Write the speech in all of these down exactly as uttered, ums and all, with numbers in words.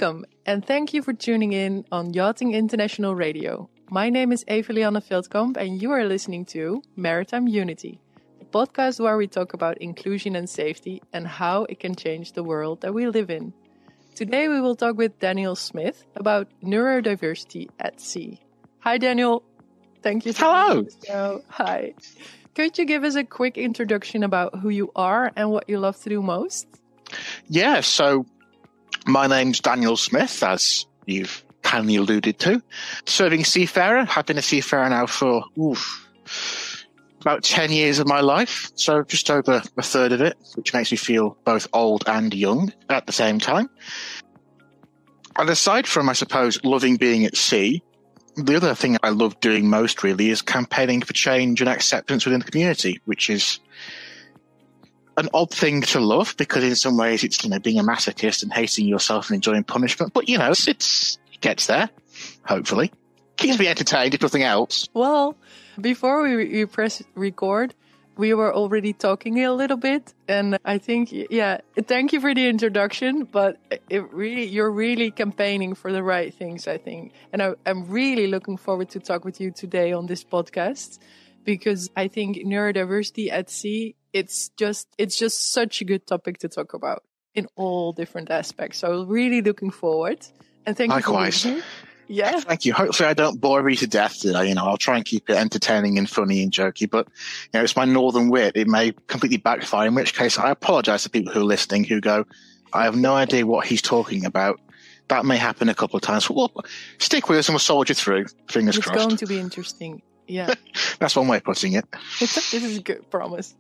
Welcome, and thank you for tuning in on Yachting International Radio. My name is Evelianne Veldkamp, and you are listening to Maritime Unity, the podcast where we talk about inclusion and safety and how it can change the world that we live in. Today we will talk with Daniel Smith about neurodiversity at sea. Hi, Daniel. Thank you. Hello. So, hi. Could you give us a quick introduction about who you are and what you love to do most? Yeah, so my name's Daniel Smith, as you've kindly alluded to. Serving seafarer. I've been a seafarer now for oof, about ten years of my life, so just over a third of it, which makes me feel both old and young at the same time. And aside from, I suppose, loving being at sea, the other thing I love doing most really is campaigning for change and acceptance within the community, which is an odd thing to love because in some ways it's, you know, being a masochist and hating yourself and enjoying punishment. But, you know, it's, it's it gets there, hopefully. Keeps me entertained, if nothing else. Well, before we, we press record, we were already talking a little bit, and I think, yeah, thank you for the introduction, but it really, you're really campaigning for the right things, I think. And I, I'm really looking forward to talk with you today on this podcast, because I think neurodiversity at sea, it's just, it's just such a good topic to talk about in all different aspects. So really looking forward. And thank Likewise. you for listening. Yeah. Thank you. Hopefully I don't bore you to death today. You know, I'll try and keep it entertaining and funny and jokey, but, you know, it's my northern wit. It may completely backfire, in which case I apologize to people who are listening who go, I have no idea what he's talking about. That may happen a couple of times. Well, stick with us and we'll soldier through. Fingers it's crossed. It's going to be interesting. Yeah. That's one way of putting it. This is a good promise.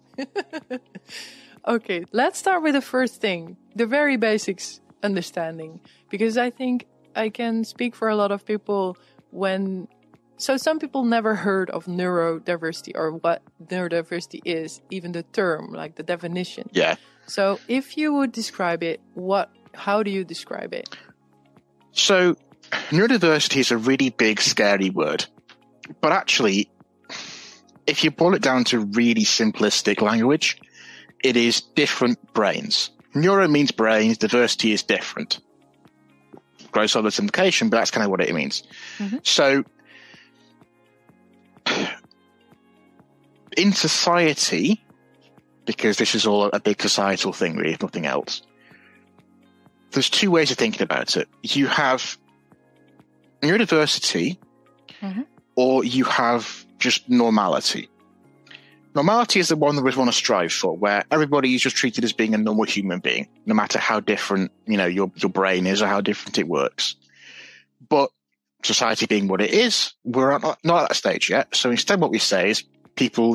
Okay, let's start with the first thing, the very basics understanding, because I think I can speak for a lot of people when, so some people never heard of neurodiversity or what neurodiversity is, even the term, like the definition. Yeah. So if you would describe it, what, how do you describe it? So neurodiversity is a really big, scary word. But actually, if you boil it down to really simplistic language, it is different brains. Neuro means brains, diversity is different. Gross oversimplification, but that's kind of what it means. Mm-hmm. So, in society, because this is all a big societal thing, really, if nothing else, there's two ways of thinking about it. You have neurodiversity, mm-hmm. or you have just normality. Normality is the one that we want to strive for, where everybody is just treated as being a normal human being, no matter how different, you know, your, your brain is or how different it works. But society being what it is, we're not, not at that stage yet. So instead what we say is people,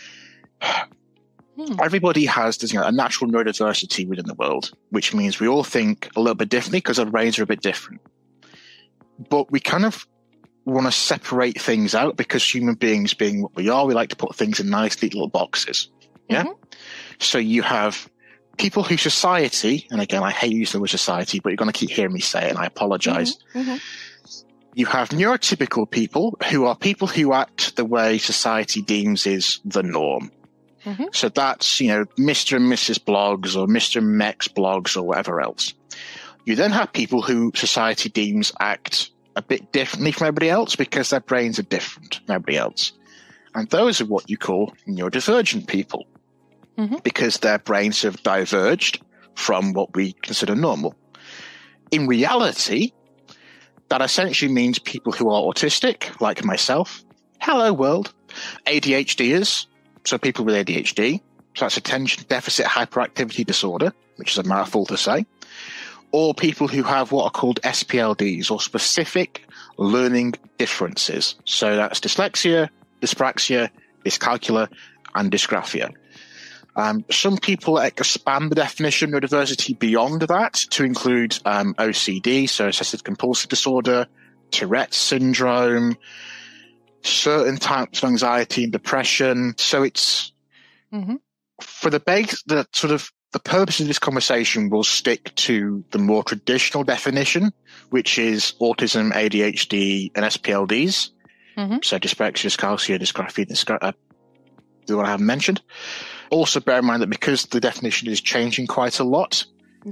hmm. everybody has you know, a natural neurodiversity within the world, which means we all think a little bit differently because our brains are a bit different. But we kind of want to separate things out because human beings being what we are, we like to put things in nice neat little boxes. Yeah. Mm-hmm. So you have people who society, and again, I hate using the word society, but you're going to keep hearing me say it, and I apologize. Mm-hmm. Mm-hmm. You have neurotypical people who are people who act the way society deems is the norm. Mm-hmm. So that's, you know, Mister and Missus Blogs or Mister and Mex Blogs or whatever else. You then have people who society deems act a bit differently from everybody else because their brains are different from everybody else. And those are what you call neurodivergent people mm-hmm. because their brains have diverged from what we consider normal. In reality, that essentially means people who are autistic, like myself, hello world, ADHDers, so people with A D H D, so that's attention deficit hyperactivity disorder, which is a mouthful to say, or people who have what are called S P L Ds, or specific learning differences. So that's dyslexia, dyspraxia, dyscalculia, and dysgraphia. Um, some people expand the definition of neurodiversity beyond that to include um, O C D, so obsessive compulsive disorder, Tourette's syndrome, certain types of anxiety and depression. So it's mm-hmm. for the base, the sort of the purpose of this conversation will stick to the more traditional definition, which is autism, A D H D, and S P L Ds. Mm-hmm. So dyspraxia, dyscalculia, dysgraphia, dysgra- uh, the one I haven't mentioned. Also bear in mind that because the definition is changing quite a lot, yeah,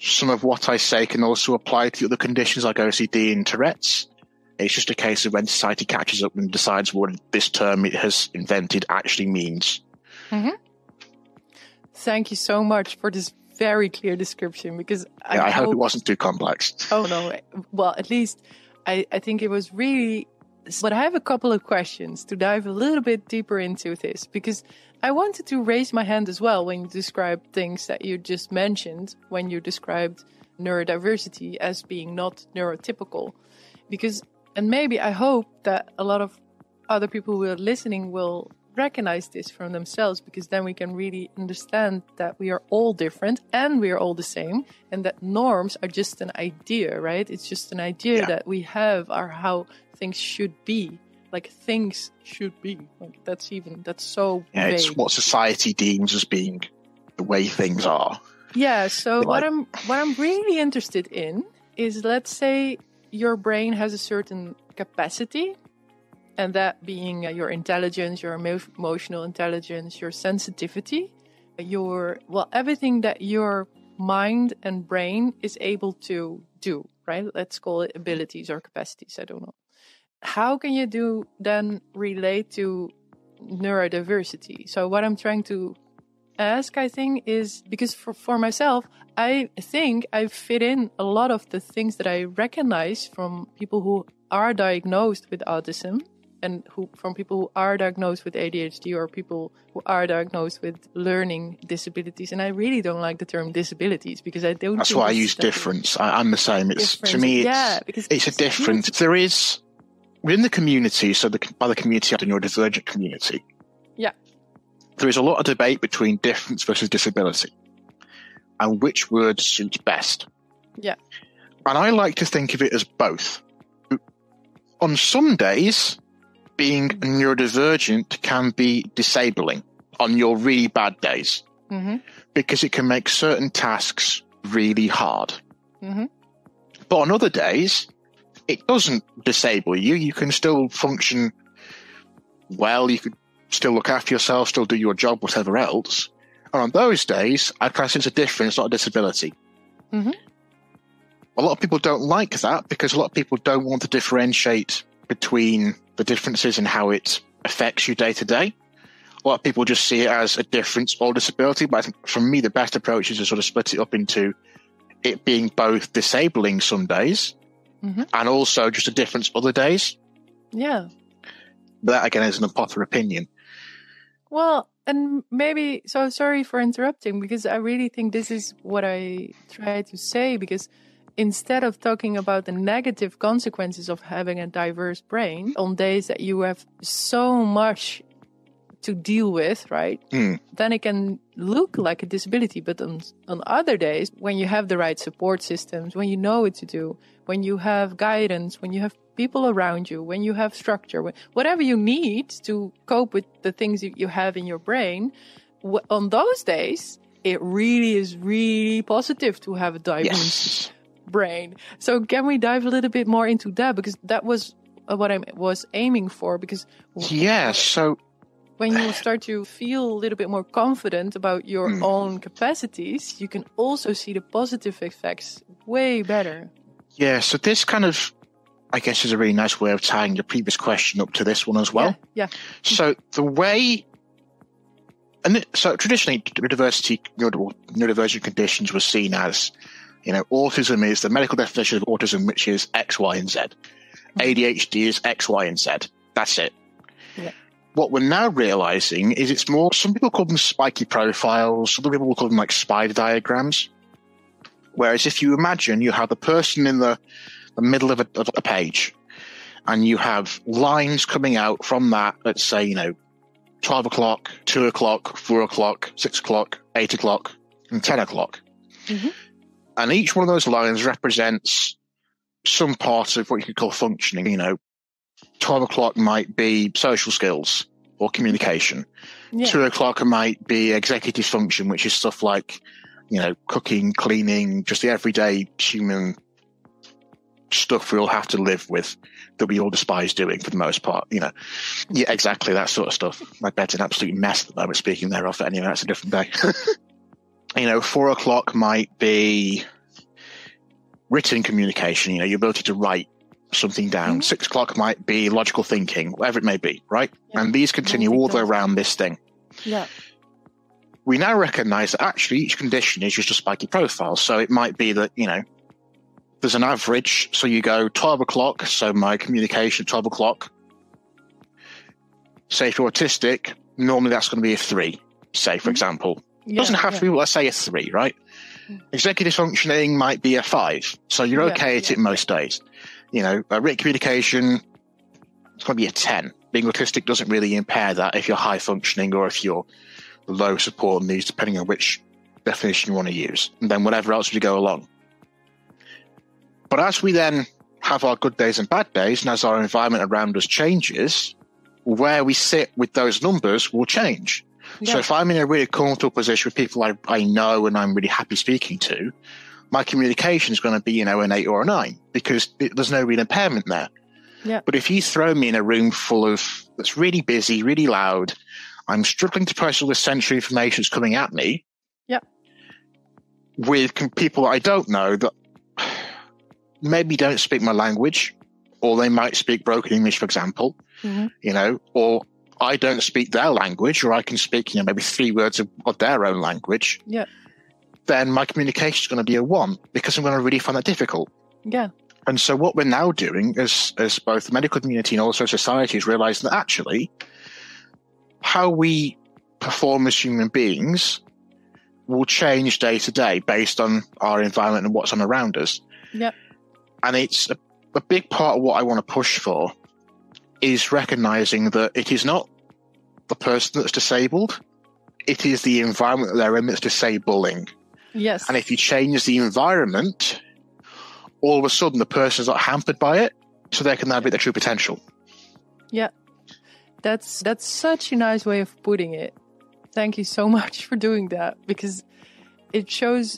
some of what I say can also apply to other conditions like O C D and Tourette's. It's just a case of when society catches up and decides what this term it has invented actually means. Mm-hmm. Thank you so much for this very clear description, because I, yeah, I hope, hope it wasn't too complex. Oh, no. Well, at least I, I think it was really... But I have a couple of questions to dive a little bit deeper into this, because I wanted to raise my hand as well when you described things that you just mentioned, when you described neurodiversity as being not neurotypical. Because, and maybe I hope that a lot of other people who are listening will recognize this from themselves, because then we can really understand that we are all different and we are all the same, and that norms are just an idea, right? It's just an idea yeah. that we have, are how things should be, like things should be. Like that's even that's so yeah vague. It's what society deems as being the way things are. Yeah, so like, what i'm what i'm really interested in is, let's say your brain has a certain capacity, and that being uh, your intelligence, your emo- emotional intelligence, your sensitivity, your well everything that your mind and brain is able to do, right? Let's call it abilities or capacities, I don't know. How can you do then relate to neurodiversity? So what I'm trying to ask, I think, is because for, for myself, I think I fit in a lot of the things that I recognize from people who are diagnosed with autism, and who from people who are diagnosed with A D H D, or people who are diagnosed with learning disabilities. And I really don't like the term disabilities, because I don't. That's think why I it's use that difference. I, I'm the same. It's difference. to me, it's, yeah, because it's a difference. There is within the community. So the, by the community, the neurodivergent community. Yeah. There is a lot of debate between difference versus disability, and which word suits best. Yeah. And I like to think of it as both. On some days, being neurodivergent can be disabling on your really bad days, mm-hmm. because it can make certain tasks really hard. Mm-hmm. But on other days, it doesn't disable you. You can still function well. You could still look after yourself, still do your job, whatever else. And on those days, I class it as a difference, not a disability. Mm-hmm. A lot of people don't like that, because a lot of people don't want to differentiate between the differences in how it affects you day to day. A lot of people just see it as a difference or disability, but I think for me the best approach is to sort of split it up into it being both disabling some days, mm-hmm. and also just a difference other days. Yeah. But that again is an unpopular opinion. Well, and maybe, so sorry for interrupting, because I really think this is what I try to say, because instead of talking about the negative consequences of having a diverse brain on days that you have so much to deal with, right? Mm. Then it can look like a disability. But on, on other days, when you have the right support systems, when you know what to do, when you have guidance, when you have people around you, when you have structure, when, whatever you need to cope with the things you, you have in your brain, w- on those days, it really is really positive to have a diverse yes. brain. So can we dive a little bit more into that? Because that was what I was aiming for. Because yeah, so when you start to feel a little bit more confident about your mm. own capacities, you can also see the positive effects way better. Yeah, so this kind of, I guess, is a really nice way of tying the previous question up to this one as well. Yeah. yeah. So the way, and it, so traditionally, neurodiversity, neurodivergent conditions were seen as, you know, autism is the medical definition of autism, which is X, Y, and Z. Mm-hmm. A D H D is X, Y, and Z. That's it. Yeah. What we're now realizing is it's more, some people call them spiky profiles, some people will call them like spider diagrams. Whereas if you imagine you have the person in the, the middle of a, of a page, and you have lines coming out from that, let's say, you know, twelve o'clock, two o'clock, four o'clock, six o'clock, eight o'clock, and ten o'clock. Mm-hmm. And each one of those lines represents some part of what you could call functioning. You know, twelve o'clock might be social skills or communication. Yeah. two o'clock might be executive function, which is stuff like, you know, cooking, cleaning, just the everyday human stuff we all have to live with that we all despise doing for the most part, you know. Yeah, exactly, that sort of stuff. My bed's an absolute mess at the moment, speaking thereof, but anyway, that's a different day. You know, four o'clock might be written communication, you know, your ability to write something down. Mm-hmm. Six o'clock might be logical thinking, whatever it may be, right? Yeah. And these continue all the way around this thing. Yeah. We now recognize that actually each condition is just a spiky profile. So it might be that, you know, there's an average. So you go twelve o'clock. So my communication, twelve o'clock. Say if you're autistic, normally that's going to be a three, say, for mm-hmm. example. It yeah, doesn't have yeah. to be, let's say, a three, right? Mm-hmm. Executive functioning might be a five. So you're yeah, okay at yeah. it most days. You know, a written communication, it's going to be a ten. Being autistic doesn't really impair that if you're high functioning or if you're low support needs, depending on which definition you want to use. And then whatever else we go along. But as we then have our good days and bad days, and as our environment around us changes, where we sit with those numbers will change. Yeah. So if I'm in a really comfortable position with people I, I know and I'm really happy speaking to, my communication is going to be, you know, an eight or a nine because it, there's no real impairment there. Yeah. But if you throw me in a room full of that's really busy, really loud, I'm struggling to process all the sensory information that's coming at me. Yeah. With people that I don't know that maybe don't speak my language, or they might speak broken English, for example, mm-hmm. you know, or I don't speak their language, or I can speak, you know, maybe three words of, of their own language. Yeah. Then my communication is going to be a one because I'm going to really find that difficult. Yeah. And so what we're now doing as, as both the medical community and also society is realizing that actually how we perform as human beings will change day to day based on our environment and what's on around us. Yeah. And it's a, a big part of what I want to push for is recognizing that it is not the person that's disabled, it is the environment that they're in that's disabling. Yes. And if you change the environment, all of a sudden the person's not hampered by it, so they can now be their true potential. Yeah. That's that's such a nice way of putting it. Thank you so much for doing that, because it shows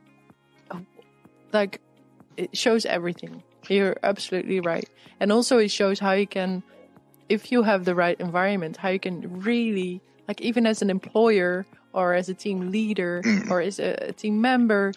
like it shows everything. You're absolutely right. And also it shows how you can, if you have the right environment, how you can really, like even as an employer or as a team leader or as a, a team member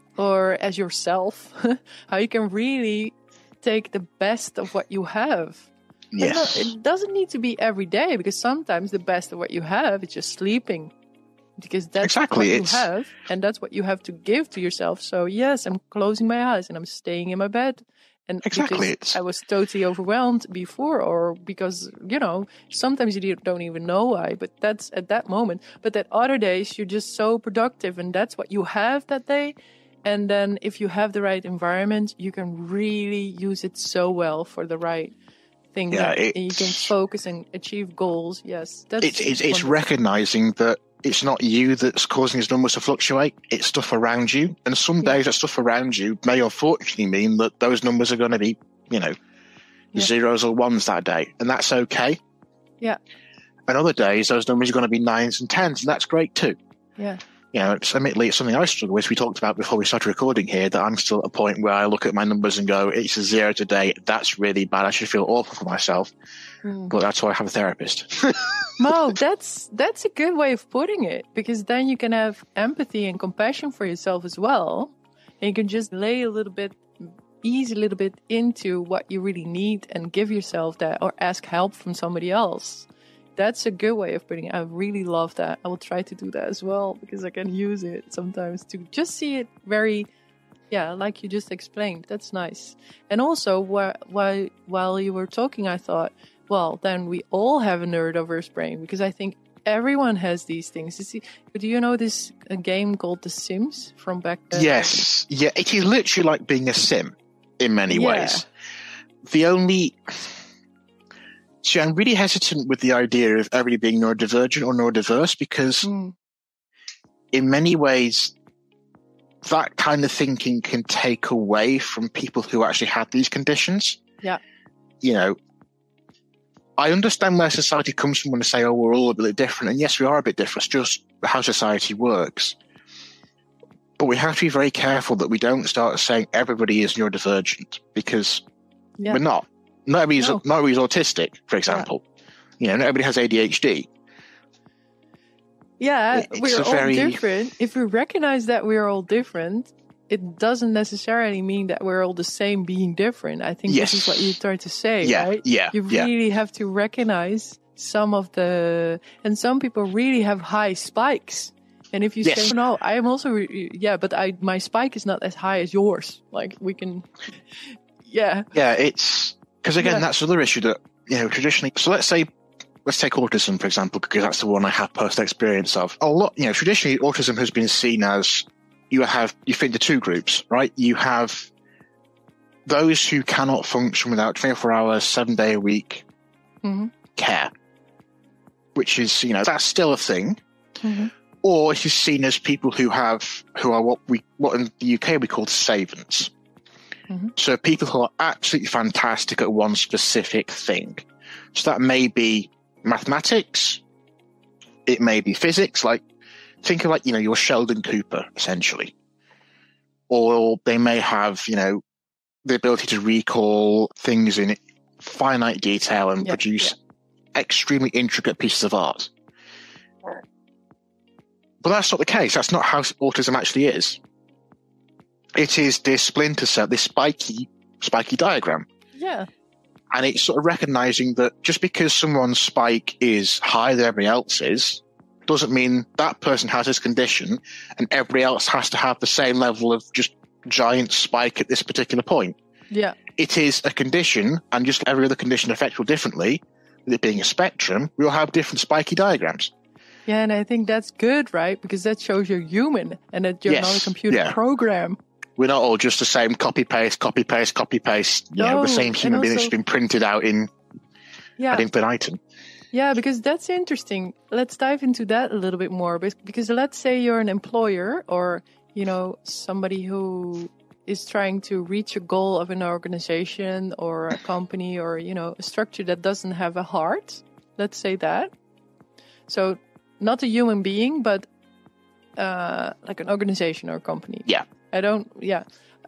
or as yourself, how you can really take the best of what you have. Yes. Not, it doesn't need to be every day, because sometimes the best of what you have is just sleeping. Because that's exactly, what it's... you have, and that's what you have to give to yourself. So yes, I'm closing my eyes and I'm staying in my bed. And exactly, because it's... I was totally overwhelmed before, or because, you know, sometimes you don't even know why, but that's at that moment. But that other days, you're just so productive, and that's what you have that day. And then if you have the right environment, you can really use it so well for the right thing. Yeah, that, and you can focus and achieve goals. Yes, that's it's it's, it's recognizing that it's not you that's causing these numbers to fluctuate. It's stuff around you. And some days yeah. that stuff around you may unfortunately mean that those numbers are going to be, you know, yeah. zeros or ones that day. And that's okay. Yeah. And other days, those numbers are going to be nines and tens. And that's great too. Yeah. You know, it's, admittedly, it's something I struggle with. We talked about before we started recording here that I'm still at a point where I look at my numbers and go, it's a zero today. That's really bad. I should feel awful for myself. Mm. But that's why I have a therapist. Mo, that's that's a good way of putting it, because then you can have empathy and compassion for yourself as well. And you can just lay a little bit, ease a little bit into what you really need and give yourself that, or ask help from somebody else. That's a good way of putting it. I really love that. I will try to do that as well, because I can use it sometimes to just see it very, yeah, like you just explained. That's nice. And also, while, while, while you were talking, I thought, well, then we all have a neurodiverse brain, because I think everyone has these things. You see, do you know this a game called The Sims from back then? Yes. Yeah, it is literally like being a sim in many yeah. ways. The only... See, I'm really hesitant with the idea of everybody being neurodivergent or neurodiverse, because mm. in many ways, that kind of thinking can take away from people who actually have these conditions. Yeah. You know, I understand where society comes from when they say, oh, we're all a bit different. And yes, we are a bit different. It's just how society works. But we have to be very careful that we don't start saying everybody is neurodivergent, because yeah. we're not. Not everybody's, no. not everybody's autistic, for example. Yeah. You know, not everybody has A D H D. Yeah, it's we're all very... different. If we recognize that we're all different, it doesn't necessarily mean that we're all the same being different. I think Yes. this is what you tried to say, Yeah, right? yeah, You yeah. really have to recognize some of the, and some people really have high spikes. And if you Yes. say, no, I am also, re- yeah, but I, my spike is not as high as yours. Like we can, yeah. Yeah, it's because again, Yeah. that's another issue that, you know, traditionally. So let's say, let's take autism, for example, because that's the one I have personal experience of. A lot, you know, traditionally autism has been seen as you have, you fit into two groups, right? You have those who cannot function without twenty-four hours, seven day a week Mm-hmm. care, which is, you know, that's still a thing. Mm-hmm. Or it is seen as people who have, who are what we, what in the U K we call savants. Mm-hmm. So people who are absolutely fantastic at one specific thing. So that may be mathematics. It may be physics. Like, think of like, you know, your Sheldon Cooper, essentially. Or they may have, you know, the ability to recall things in finite detail and Yeah, produce extremely intricate pieces of art. But that's not the case. That's not how autism actually is. It is this splinter cell, this spiky, spiky diagram. Yeah. And it's sort of recognizing that just because someone's spike is higher than everybody else's, doesn't mean that person has this condition and everybody else has to have the same level of just giant spike at this particular point. Yeah. It is a condition, and just every other condition affects you differently. With it being a spectrum, we all have different spiky diagrams. Yeah, and I think that's good, right? Because that shows you're human and that you're Yes, not a computer yeah. program. We're not all just the same copy paste, copy paste, copy paste. You know, No, the same human and being that's also- been printed out in Yeah. ad infinitum. Yeah, because that's interesting. Let's dive into that a little bit more. Bes- Because let's say you're an employer or, you know, somebody who is trying to reach a goal of an organization or a company or, you know, a structure that doesn't have a heart. Let's say that. So not a human being, but uh, like an organization or a company. Yeah. I don't, yeah.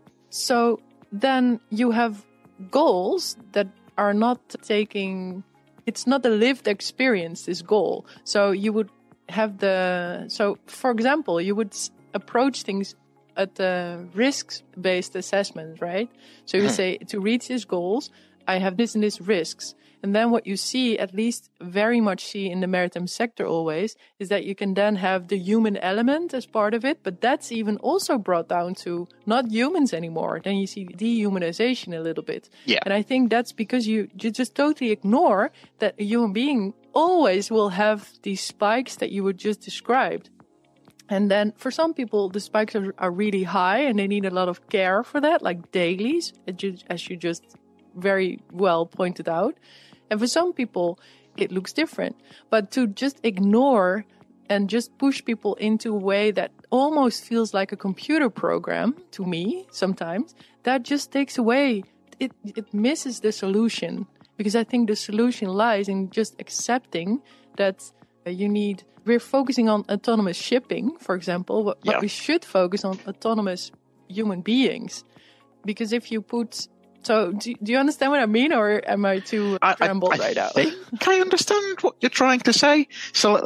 So then you have goals that are not taking, it's not a lived experience, this goal. So you would have the, so for example, you would s- approach things at the risks-based assessment, right? So you Mhm. say, to reach these goals, I have this and this risks. And then what you see, at least very much see in the maritime sector always, is that you can then have the human element as part of it. But that's even also brought down to not humans anymore. Then you see dehumanization a little bit. Yeah. And I think that's because you, you just totally ignore that a human being always will have these spikes that you were just described. And then for some people, the spikes are, are really high and they need a lot of care for that, like dailies, as you, as you just very well pointed out. And for some people, it looks different. But to just ignore and just push people into a way that almost feels like a computer program to me sometimes, that just takes away, it, it misses the solution. Because I think the solution lies in just accepting that uh, you need, we're focusing on autonomous shipping, for example, but, Yeah. but we should focus on autonomous human beings. Because if you put, so do, do you understand what I mean, or am I too I, I, scrambled I right now? think I understand what you're trying to say. So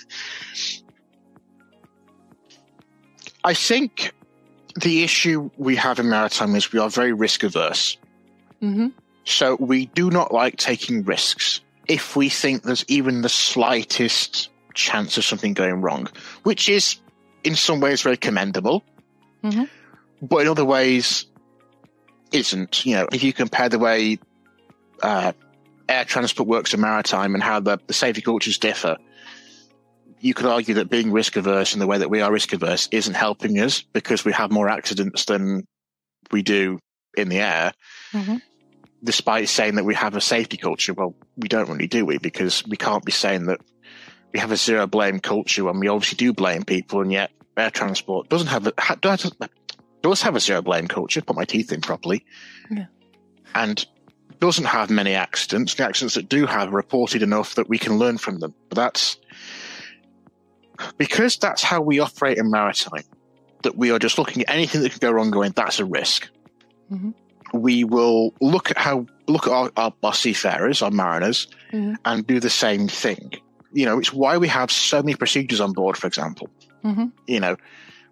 I think the issue we have in maritime is we are very risk averse. Mm-hmm. So we do not like taking risks if we think there's even the slightest chance of something going wrong, which is in some ways very commendable, Mm-hmm. but in other ways isn't. You know, if you compare the way uh, air transport works in maritime and how the, the safety cultures differ, you could argue that being risk averse in the way that we are risk averse isn't helping us because we have more accidents than we do in the air. Mm-hmm. Despite saying that we have a safety culture, well, we don't really, do we? Because we can't be saying that we have a zero blame culture when we obviously do blame people, and yet air transport doesn't have a, ha, does, does have a zero blame culture. Put my teeth in properly, Yeah. and doesn't have many accidents. The accidents that do have are reported enough that we can learn from them. But that's because that's how we operate in maritime. That we are just looking at anything that could go wrong, going, that's a risk. Mm-hmm. We will look at how look at our, our, our seafarers, our mariners, Mm-hmm. and do the same thing. You know, it's why we have so many procedures on board, for example. Mm-hmm. You know,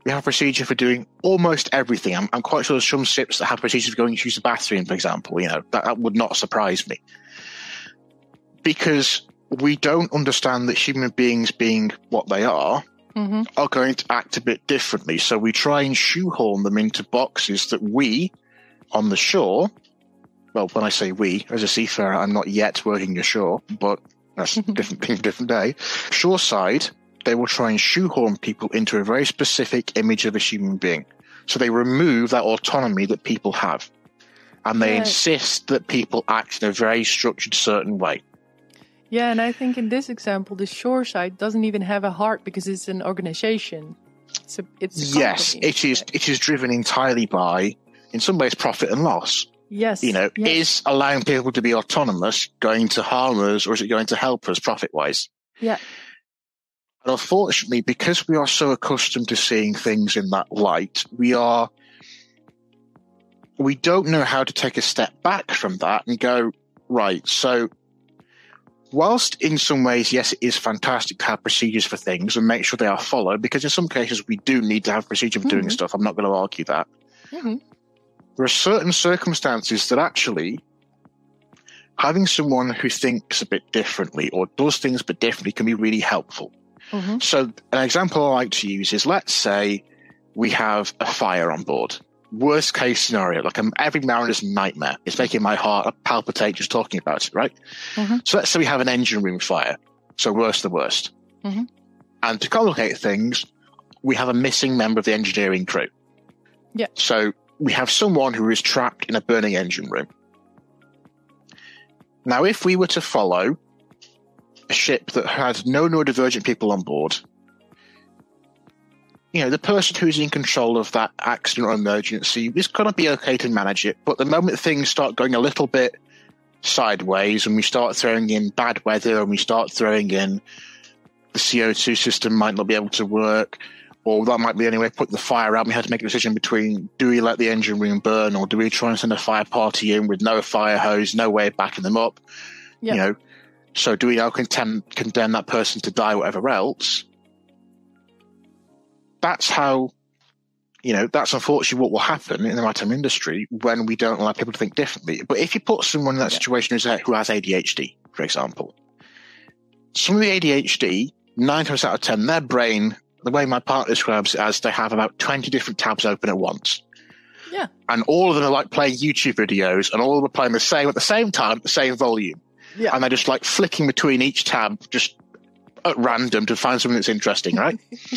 We have a procedure for doing almost everything. I'm, I'm quite sure there's some ships that have procedures for going to use the bathroom, for example. You know, that, that would not surprise me. Because we don't understand that human beings, being what they are, mm-hmm. are going to act a bit differently. So we try and shoehorn them into boxes that we, on the shore, well, when I say we, as a seafarer, I'm not yet working ashore, but that's a different thing, different day. Shoreside, they will try and shoehorn people into a very specific image of a human being. So they remove that autonomy that people have. And they yeah. insist that people act in a very structured, certain way. Yeah, and I think in this example, the Shoreside doesn't even have a heart because it's an organization. It's a, it's a yes, it is. It is driven entirely by, in some ways, profit and loss. Yes. You know, yes. is allowing people to be autonomous going to harm us, or is it going to help us profit-wise? Yeah. And unfortunately, because we are so accustomed to seeing things in that light, we are, we don't know how to take a step back from that and go, right, so whilst in some ways, yes, it is fantastic to have procedures for things and make sure they are followed, because in some cases we do need to have procedure for mm-hmm. doing stuff. I'm not going to argue that. Mm-hmm. There are certain circumstances that actually having someone who thinks a bit differently or does things a bit differently can be really helpful. Mm-hmm. So an example I like to use is, let's say we have a fire on board. Worst case scenario, like um, every mariner's nightmare. It's making my heart palpitate just talking about it, right? Mm-hmm. So let's say we have an engine room fire. So worst the worst. Mm-hmm. And to complicate things, we have a missing member of the engineering crew. Yeah. So we have someone who is trapped in a burning engine room. Now, if we were to follow a ship that had no neurodivergent people on board, you know, the person who's in control of that accident or emergency is going to be okay to manage it. But the moment things start going a little bit sideways and we start throwing in bad weather and we start throwing in the C O two system might not be able to work, or that might be the only way to put the fire out, we had to make a decision between, do we let the engine room burn or do we try and send a fire party in with no fire hose, no way of backing them up? Yep. You know, so do we now condemn, condemn that person to die, whatever else? That's how, you know, that's unfortunately what will happen in the maritime industry when we don't allow people to think differently. But if you put someone in that yeah. situation who has A D H D, for example, some of the A D H D, nine times out of ten, their brain, the way my partner describes it, as they have about twenty different tabs open at once. Yeah. And all of them are like playing YouTube videos, and all of them are playing the same at the same time, at the same volume. Yeah. And they're just like flicking between each tab just at random to find something that's interesting, right?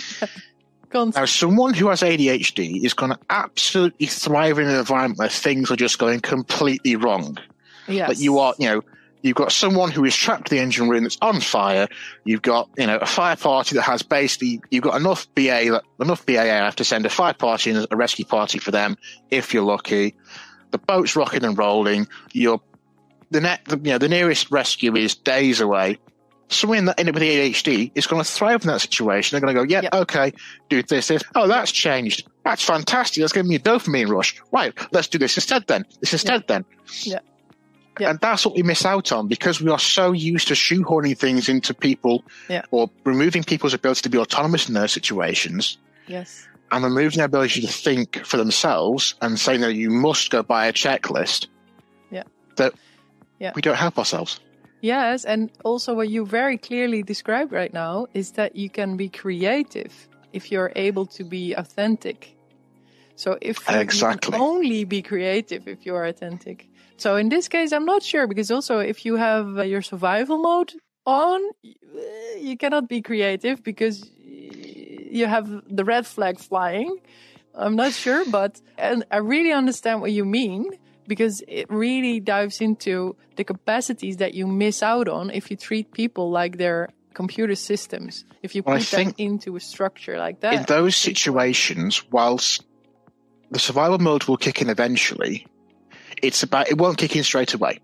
Now, someone who has A D H D is going to absolutely thrive in an environment where things are just going completely wrong. Yes. Like you are, you know, you've got someone who is trapped in the engine room that's on fire. You've got, you know, a fire party that has basically, you've got enough B A, enough B A A to send a fire party and a rescue party for them if you're lucky. The boat's rocking and rolling. You're the net, the, you know, the nearest rescue is days away. Someone in, that, in with A D H D is going to thrive in that situation. They're going to go, yeah, yep. okay, do this, this. Oh, that's changed. That's fantastic. That's giving me a dopamine rush. Right, let's do this instead then. This instead yeah. then. Yeah. Yeah. And that's what we miss out on because we are so used to shoehorning things into people yeah. or removing people's ability to be autonomous in those situations. Yes. And removing their ability to think for themselves and saying that you must go by a checklist. Yeah. That yeah. we don't help ourselves. Yes, and also what you very clearly described right now is that you can be creative if you're able to be authentic. So if you, exactly. you can only be creative if you're authentic. So in this case, I'm not sure, because also if you have uh, your survival mode on, you cannot be creative because you have the red flag flying. I'm not sure, but and I really understand what you mean. Because it really dives into the capacities that you miss out on if you treat people like they're computer systems. If you well, put them into a structure like that. In those situations, whilst the survival mode will kick in eventually, it's about it won't kick in straight away.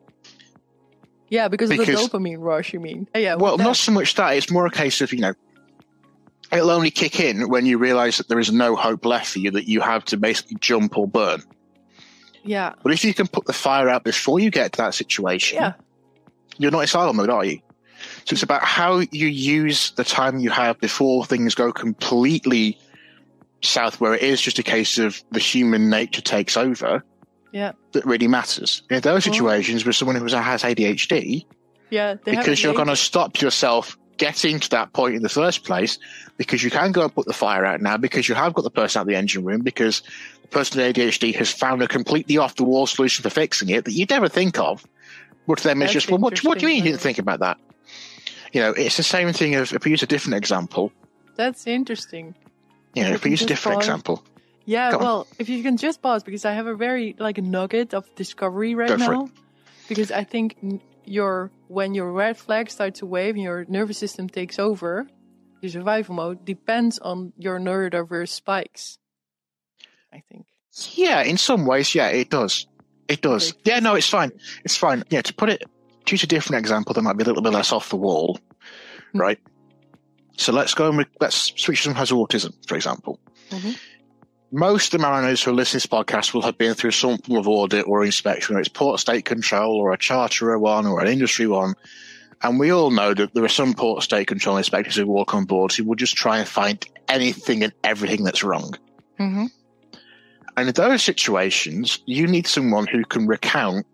Yeah, because, because of the dopamine rush, you mean? Yeah. Well, not so much that. It's more a case of, you know, it'll only kick in when you realize that there is no hope left for you, that you have to basically jump or burn. Yeah. But if you can put the fire out before you get to that situation, yeah. you're not in silent mode, are you? So it's about how you use the time you have before things go completely south where it is just a case of the human nature takes over, yeah, that really matters. In those situations with someone who has A D H D, yeah, because you're going to stop yourself getting to that point in the first place, because you can go and put the fire out now, because you have got the person out of the engine room, because the person with A D H D has found a completely off-the-wall solution for fixing it that you'd never think of. But to them, it's just, well, what, what do you mean you didn't think about that? You know, it's the same thing as if we use a different example. That's interesting. You know, if we use a different pause. example. Yeah, well, if you can just pause, because I have a very, like, a nugget of discovery right Go for now. it. Because I think your when your red flag starts to wave and your nervous system takes over, your survival mode depends on your neurodiverse spikes, I think. Yeah, in some ways, yeah, it does. It does. Okay. Yeah, no, it's fine. It's fine. Yeah, to put it, to use a different example that might be a little bit less off the wall, mm-hmm. right? So let's go and re- let's switch to someone who has autism, for example. Mm-hmm. Most of the mariners who are listening to this podcast will have been through some form of audit or inspection, whether it's port state control or a charterer one or an industry one. And we all know that there are some port state control inspectors who walk on board who will just try and find anything and everything that's wrong. Mm-hmm. And in those situations, you need someone who can recount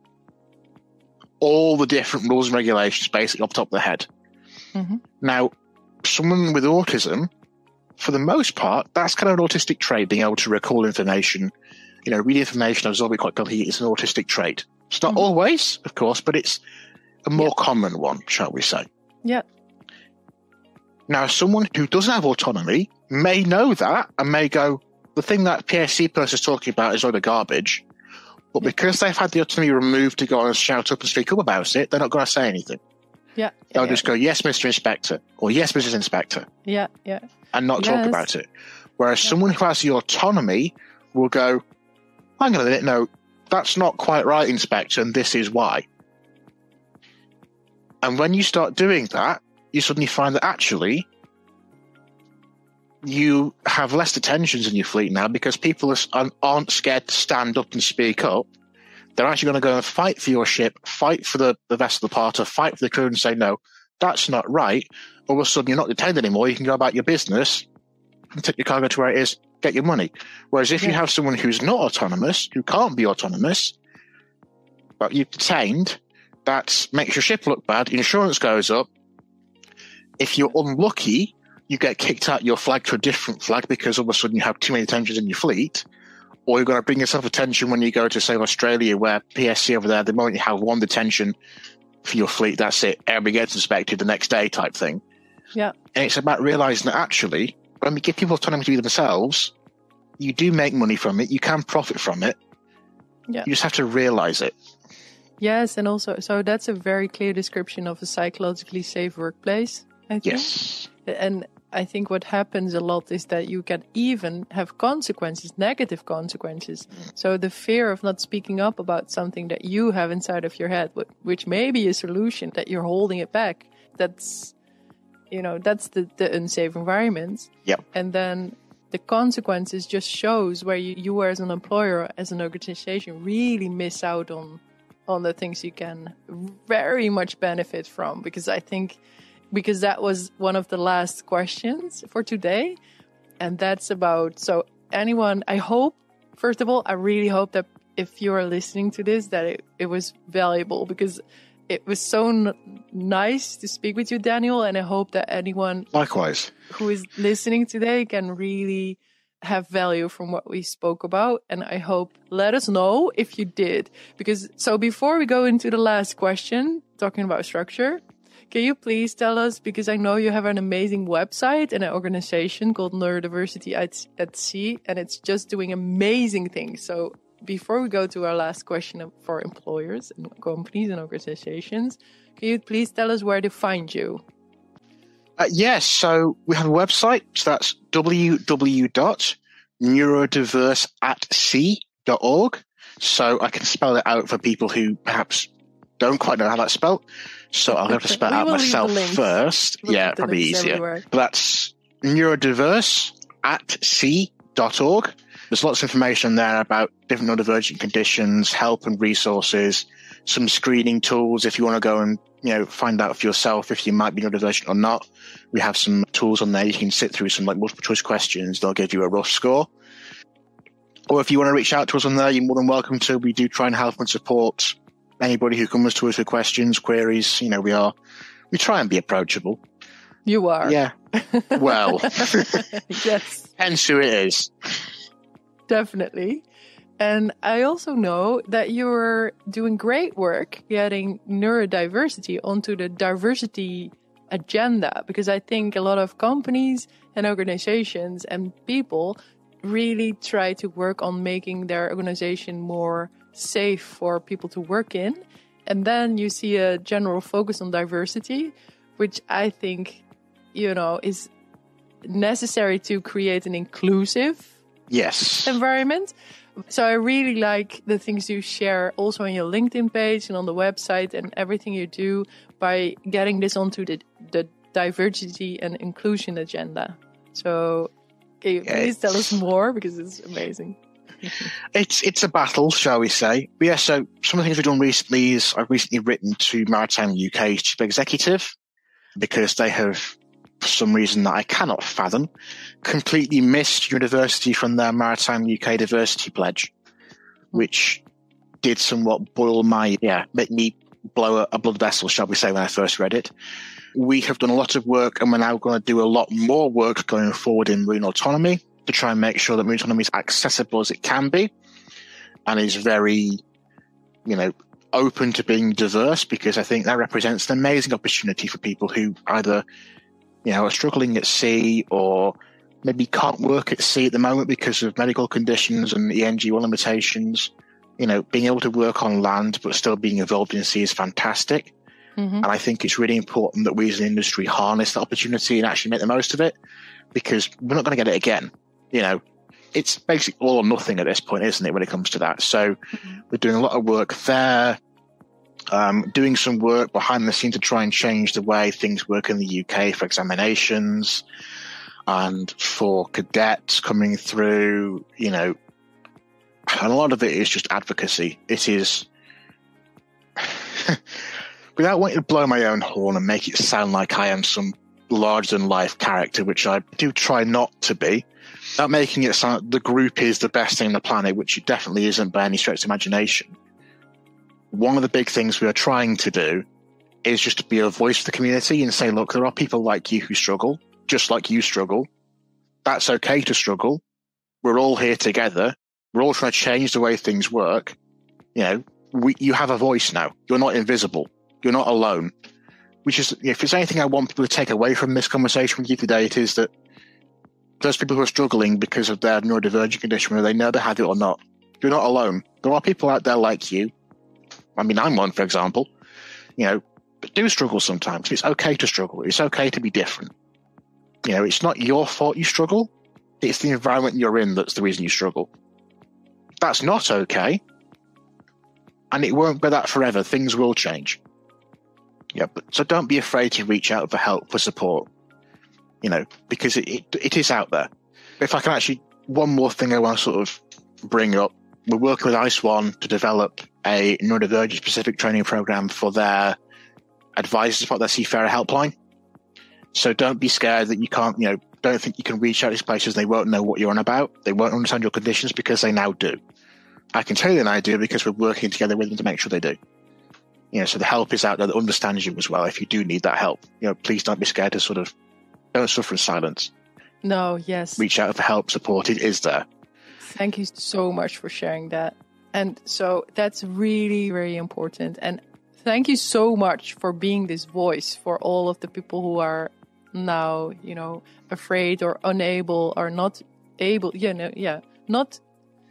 all the different rules and regulations basically off the top of the head. Mm-hmm. Now, someone with autism, for the most part, that's kind of an autistic trait, being able to recall information, you know, read information, absorb it quite quickly. It's an autistic trait. It's not mm-hmm. always, of course, but it's a more yeah. common one, shall we say. Yeah. Now, someone who doesn't have autonomy may know that and may go, the thing that P S C person is talking about is all the garbage, but yeah. because they've had the autonomy removed to go and shout up and speak up about it, they're not going to say anything. Yeah. They'll yeah, just yeah. go, yes, Mister Inspector, or yes, Missus Inspector. Yeah, yeah. And not yes. talk about it. Whereas yeah. someone who has the autonomy will go, hang on a minute, no, that's not quite right, Inspector, and this is why. And when you start doing that, you suddenly find that actually you have less detentions in your fleet now because people are, aren't scared to stand up and speak up. They're actually going to go and fight for your ship, fight for the, the rest of the party, fight for the crew and say, no, that's not right. All of a sudden, you're not detained anymore. You can go about your business and take your cargo to where it is, get your money. Whereas if yeah. you have someone who's not autonomous, who can't be autonomous, but you've detained, that makes your ship look bad, insurance goes up. If you're unlucky, you get kicked out your flag to a different flag because all of a sudden you have too many detentions in your fleet. Or you're going to bring yourself attention when you go to, say, Australia, where P S C over there, the moment you have one detention for your fleet, that's it. Everybody gets inspected the next day type thing. Yeah. And it's about realizing that actually, when we give people autonomy to be themselves, you do make money from it. You can profit from it. Yeah. You just have to realize it. Yes, and also, so that's a very clear description of a psychologically safe workplace, I think. Yes. And I think what happens a lot is that you can even have consequences, negative consequences. So the fear of not speaking up about something that you have inside of your head, which may be a solution, that you're holding it back, that's, you know, that's the, the unsafe environment. Yep. And then the consequences just shows where you, you as an employer, as an organization, really miss out on, on the things you can very much benefit from. Because I think... Because that was one of the last questions for today. And that's about, so anyone, I hope, first of all, I really hope that if you are listening to this, that it, it was valuable, because it was so n- nice to speak with you, Daniel. And I hope that anyone likewise who is listening today can really have value from what we spoke about. And I hope, let us know if you did. Because, so before we go into the last question, talking about structure, can you please tell us, because I know you have an amazing website and an organization called Neurodiversity at, at Sea, and it's just doing amazing things. So before we go to our last question for employers and companies and organizations, can you please tell us where to find you? Uh, yes, so we have a website, so that's w w w dot neurodiverse at sea dot org. So I can spell it out for people who perhaps don't quite know how that's spelled. So I'll have to spell out myself first. We'll yeah, probably easier. Everywhere. But that's neurodiverse at sea dot org. There's lots of information there about different neurodivergent conditions, help and resources, some screening tools if you want to go and you know, find out for yourself if you might be neurodivergent or not. We have some tools on there. You can sit through some like multiple choice questions. They'll give you a rough score. Or if you want to reach out to us on there, you're more than welcome to. We do try and help and support anybody who comes to us with questions, queries. You know, we are, we try and be approachable. You are. Yeah. Well, yes. Hence who it is. Definitely. And I also know that you're doing great work getting neurodiversity onto the diversity agenda, because I think a lot of companies and organizations and people really try to work on making their organization more safe for people to work in. And then you see a general focus on diversity, which I think, you know, is necessary to create an inclusive yes environment. So I really like the things you share also on your LinkedIn page and on the website and everything you do by getting this onto the, the diversity and inclusion agenda. So can you please tell us more, because it's amazing. It's it's a battle, shall we say. But yeah, so some of the things we've done recently is I've recently written to Maritime U K's chief executive, because they have, for some reason that I cannot fathom, completely missed university from their Maritime U K diversity pledge, which did somewhat boil my, yeah, make me blow a, a blood vessel, shall we say, when I first read it. We have done a lot of work, and we're now going to do a lot more work going forward in marine autonomy to try and make sure that marine autonomy is accessible as it can be and is very, you know, open to being diverse, because I think that represents an amazing opportunity for people who either, you know, are struggling at sea or maybe can't work at sea at the moment because of medical conditions and E N G one limitations. You know, being able to work on land but still being involved in sea is fantastic. Mm-hmm. And I think it's really important that we as an industry harness the opportunity and actually make the most of it, because we're not going to get it again. You know, it's basically all or nothing at this point, isn't it, when it comes to that? So mm-hmm. we're doing a lot of work there, um, doing some work behind the scenes to try and change the way things work in the U K for examinations and for cadets coming through, you know, and a lot of it is just advocacy. It is, without wanting to blow my own horn and make it sound like I am some larger-than-life character, which I do try not to be, without making it sound like the group is the best thing on the planet, which it definitely isn't by any stretch of imagination. One of the big things we are trying to do is just to be a voice for the community and say, look, there are people like you who struggle, just like you struggle. That's okay to struggle. We're all here together. We're all trying to change the way things work. You know, we, you have a voice now. You're not invisible. You're not alone. Which is, if there's anything I want people to take away from this conversation with you today, it is that those people who are struggling because of their neurodivergent condition, whether they know they have it or not, you're not alone. There are people out there like you. I mean, I'm one, for example. You know, but do struggle sometimes. It's okay to struggle. It's okay to be different. You know, it's not your fault you struggle. It's the environment you're in that's the reason you struggle. That's not okay. And it won't be that forever. Things will change. Yeah, but so don't be afraid to reach out for help, for support, you know, because it, it, it is out there. If I can actually, one more thing I want to sort of bring up. We're working with ICE one to develop a neurodivergent specific training program for their advisors about their Seafarer helpline. So don't be scared that you can't, you know, don't think you can reach out to these places. They won't know what you're on about. They won't understand your conditions, because they now do. I can tell you they now do, because we're working together with them to make sure they do. You know, so the help is out there that understands you as well. If you do need that help, you know, please don't be scared to sort of, don't suffer in silence. No, yes. Reach out for help, support. It is there. Thank you so much for sharing that. And so that's really, very important. And thank you so much for being this voice for all of the people who are now, you know, afraid or unable or not able, you know, yeah, not,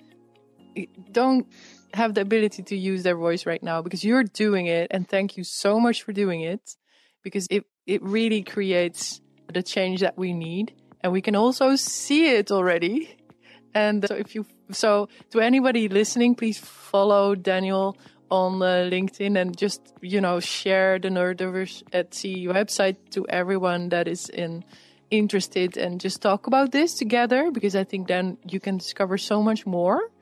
don't have the ability to use their voice right now, because you're doing it. And thank you so much for doing it, because it, it really creates the change that we need. And we can also see it already. And so if you, so to anybody listening, please follow Daniel on uh, LinkedIn and just, you know, share the Nerdiverse at Sea website to everyone that is in interested, and just talk about this together, because I think then you can discover so much more.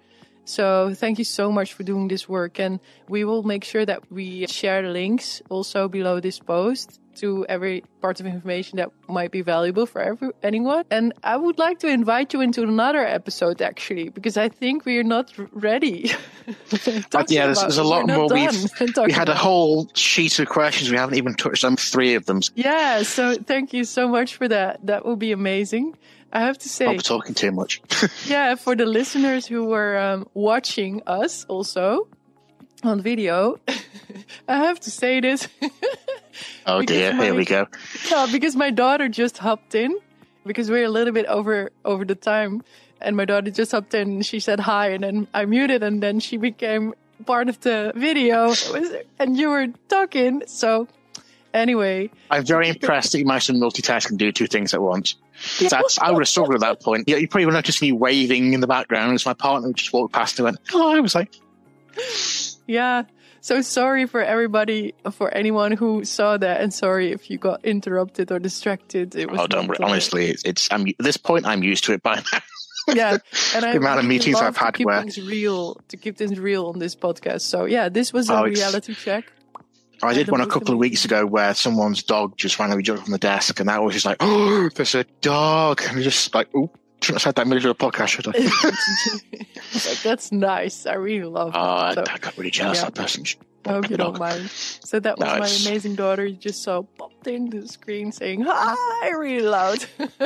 So thank you so much for doing this work. And we will make sure that we share the links also below this post to every part of information that might be valuable for every, anyone. And I would like to invite you into another episode, actually, because I think we are not ready. But yeah, there's, there's a lot more. We've, we had a whole sheet of questions. We haven't even touched on three of them. Yeah, so thank you so much for that. That will be amazing. I have to say... I'm talking too much. Yeah, for the listeners who were um, watching us also on video, I have to say this. Oh dear, my, here we go. Yeah, because my daughter just hopped in, because we're a little bit over over the time, and my daughter just hopped in and she said hi, and then I muted, and then she became part of the video, and you were talking, so anyway. I'm very impressed that you managed to multitask and do two things at once. Yeah. That's, I would have struggled at that point. Yeah, you probably would notice me waving in the background as my partner just walked past and went, oh, I was like... Yeah. So sorry for everybody, for anyone who saw that, and sorry if you got interrupted or distracted. It was oh, don't worry. Honestly, it's, it's I'm, at this point, I'm used to it by now. Yeah, and I the amount of meetings I've had to keep where things real, to keep things real on this podcast. So yeah, this was a oh, reality check. I did one a couple of weeks ago where someone's dog just randomly jumped on the desk, and that was just like, oh, there's a dog, and just like, oh. Shouldn't have said that in the middle of a podcast, should I? Like, that's nice. I really love it. Oh, so, I got really jealous yeah. of that person. I hope you don't mind. So that was nice. My amazing daughter. You just saw popped into the screen saying hi really loud.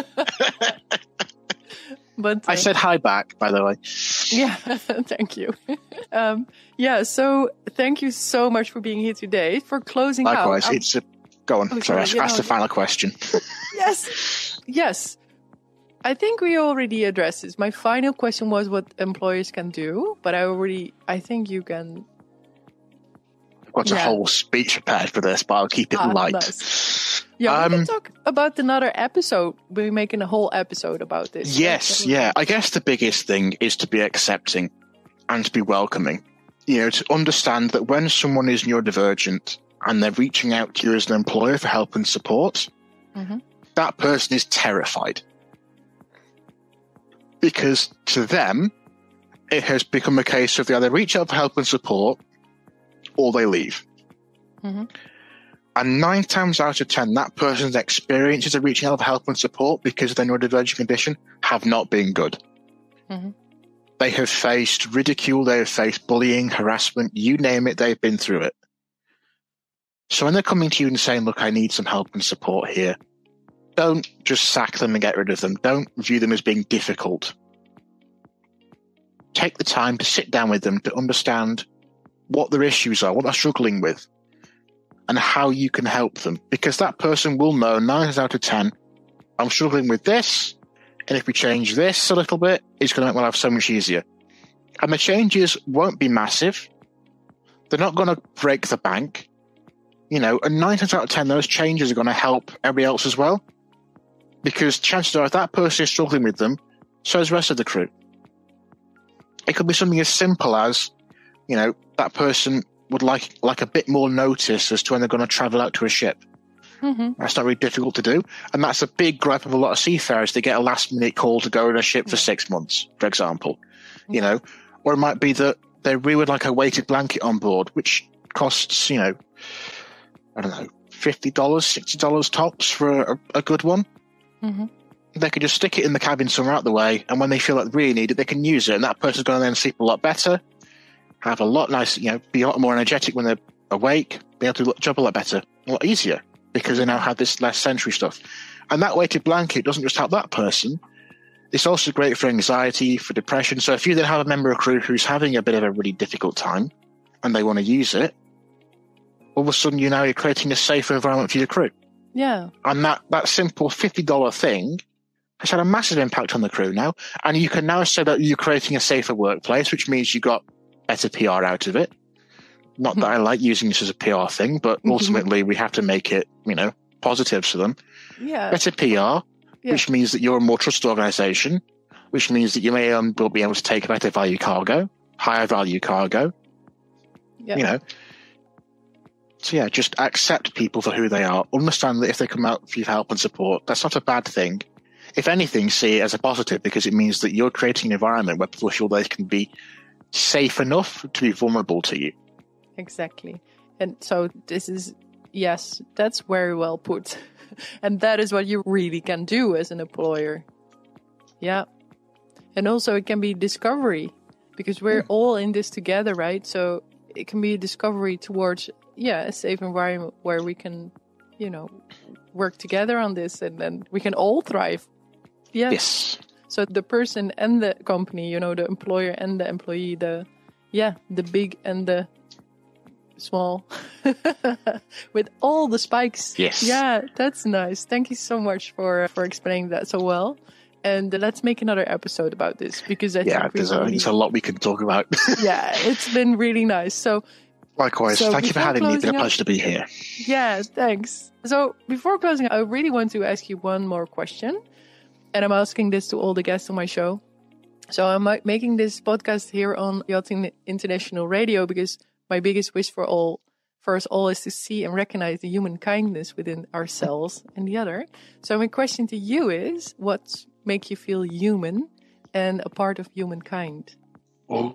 But uh, I said hi back, by the way. Yeah, thank you. Um, yeah, so thank you so much for being here today. For closing Likewise, out. Likewise, it's a... Go on, oh, sorry, sorry ask know, the final question. Yes, yes. I think we already addressed this. My final question was what employers can do, but I already, I think you can... I've got yeah. a whole speech prepared for this, but I'll keep it ah, light. Nice. Yeah, um, we can talk about another episode. We're making a whole episode about this. Yes, yeah. I guess the biggest thing is to be accepting and to be welcoming. You know, to understand that when someone is neurodivergent and they're reaching out to you as an employer for help and support, mm-hmm. that person is terrified. Because to them, it has become a case of they either reach out for help and support or they leave. Mm-hmm. And nine times out of ten, that person's experiences of reaching out for help and support because of their neurodivergent condition have not been good. Mm-hmm. They have faced ridicule, they have faced bullying, harassment, you name it, they've been through it. So when they're coming to you and saying, look, I need some help and support here, don't just sack them and get rid of them. Don't view them as being difficult. Take the time to sit down with them to understand what their issues are, what they're struggling with, and how you can help them. Because that person will know nine out of ten, I'm struggling with this, and if we change this a little bit, it's going to make my life so much easier. And the changes won't be massive. They're not going to break the bank. You know, and nine times out of ten, those changes are going to help everybody else as well. Because chances are, if that person is struggling with them, so is the rest of the crew. It could be something as simple as, you know, that person would like like a bit more notice as to when they're going to travel out to a ship. Mm-hmm. That's not really difficult to do. And that's a big gripe of a lot of seafarers. They get a last-minute call to go on a ship for six months, for example. Mm-hmm. You know, or it might be that they really would like a weighted blanket on board, which costs, you know, I don't know, fifty dollars, sixty dollars tops for a, a good one. Mm-hmm. They could just stick it in the cabin somewhere out the way, and when they feel like they really need it, they can use it, and that person's going to then sleep a lot better, have a lot nicer, you know, be a lot more energetic when they're awake, be able to do job a lot better, a lot easier, because they now have this less sensory stuff. And that weighted blanket doesn't just help that person, it's also great for anxiety, for depression. So if you then have a member of crew who's having a bit of a really difficult time, and they want to use it, all of a sudden you know you're creating a safer environment for your crew. Yeah. And that, that simple fifty dollars thing has had a massive impact on the crew now. And you can now say that you're creating a safer workplace, which means you got better P R out of it. Not that I like using this as a P R thing, but ultimately we have to make it, you know, positive for them. Yeah. Better P R, yeah. Which means that you're a more trusted organization, which means that you may um, will be able to take better value cargo, higher value cargo, yeah. You know. So yeah, just accept people for who they are. Understand that if they come out for your help and support, that's not a bad thing. If anything, see it as a positive because it means that you're creating an environment where people feel they can be safe enough to be vulnerable to you. Exactly. And so this is, yes, that's very well put. And that is what you really can do as an employer. Yeah. And also it can be discovery, because we're yeah. all in this together, right? So it can be a discovery towards, yeah, a safe environment where we can, you know, work together on this, and then we can all thrive. Yeah. Yes. So the person and the company, you know, the employer and the employee, the, yeah, the big and the small, with all the spikes. Yes. Yeah, that's nice. Thank you so much for for explaining that so well. And let's make another episode about this, because I yeah, think there's really, a, there's a lot we can talk about. Yeah, it's been really nice. So likewise, so thank you for having me. It's been a up, pleasure to be here. Yeah, thanks. So before closing, I really want to ask you one more question. And I'm asking this to all the guests on my show. So I'm making this podcast here on Yachting International Radio because my biggest wish for all, for us all, is to see and recognize the human kindness within ourselves and the other. So my question to you is, what makes you feel human and a part of humankind? Oh,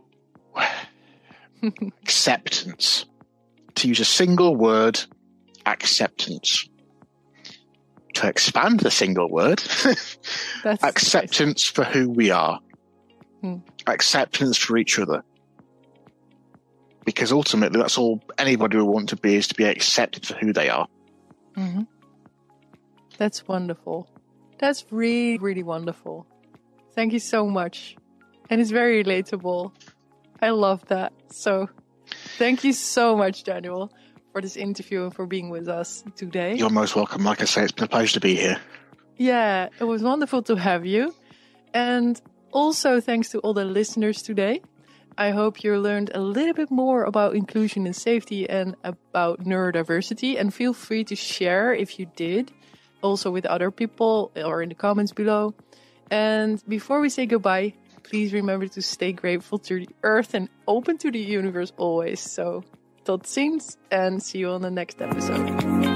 acceptance. To use a single word, acceptance. To expand the single word, That's acceptance nice. For who we are. Hmm. Acceptance for each other. Because ultimately, that's all anybody would want to be, is to be accepted for who they are. Mm-hmm. That's wonderful. That's really, really wonderful. Thank you so much. And it's very relatable. I love that. So thank you so much, Daniel, for this interview and for being with us today. You're most welcome. Like I say, it's been a pleasure to be here. Yeah, it was wonderful to have you. And also thanks to all the listeners today. I hope you learned a little bit more about inclusion and safety and about neurodiversity. And feel free to share if you did, also with other people or in the comments below. And before we say goodbye, please remember to stay grateful to the earth and open to the universe always. So tot ziens and see you on the next episode.